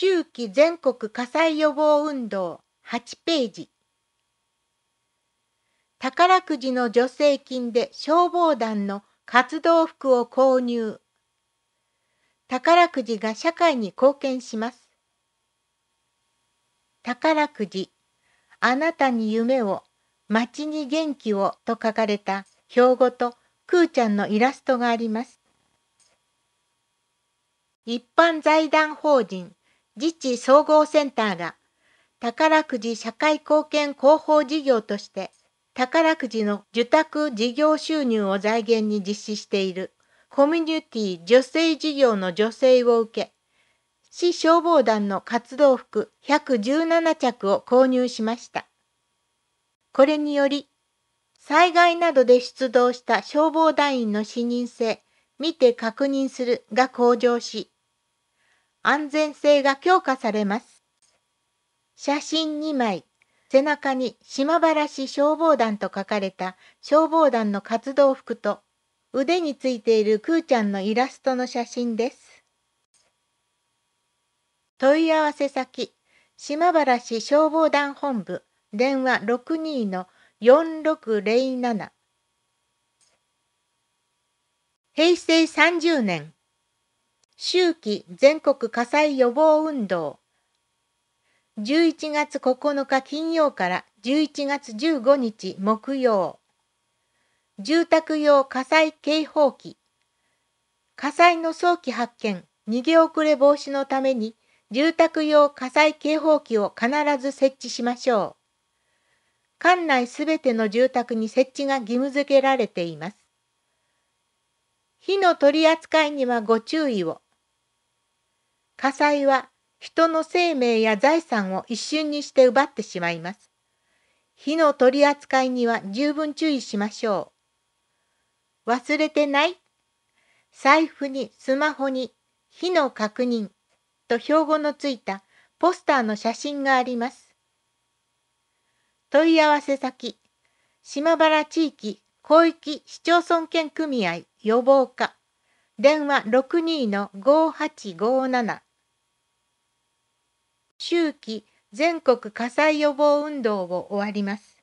秋季全国火災予防運動8ページ。宝くじの助成金で消防団の活動服を購入。宝くじが社会に貢献します。宝くじ、あなたに夢を、街に元気をと書かれた標語とくーちゃんのイラストがあります。一般財団法人自治総合センターが宝くじ社会貢献広報事業として宝くじの受託事業収入を財源に実施しているコミュニティ助成事業の助成を受け、市消防団の活動服117着を購入しました。これにより、災害などで出動した消防団員の視認性、見て確認するが向上し、安全性が強化されます。写真2枚、背中に島原市消防団と書かれた消防団の活動服と、腕についているくーちゃんのイラストの写真です。問い合わせ先、島原市消防団本部、電話62-4607。平成30年、秋季全国火災予防運動。11月9日金曜から11月15日木曜。住宅用火災警報器。火災の早期発見、逃げ遅れ防止のために、住宅用火災警報器を必ず設置しましょう。管内すべての住宅に設置が義務付けられています。火の取り扱いにはご注意を。火災は人の生命や財産を一瞬にして奪ってしまいます。火の取り扱いには十分注意しましょう。忘れてない？財布にスマホに火の確認と標語のついたポスターの写真があります。問い合わせ先、島原地域広域市町村圏組合予防課、電話62-5857。秋季全国火災予防運動を終わります。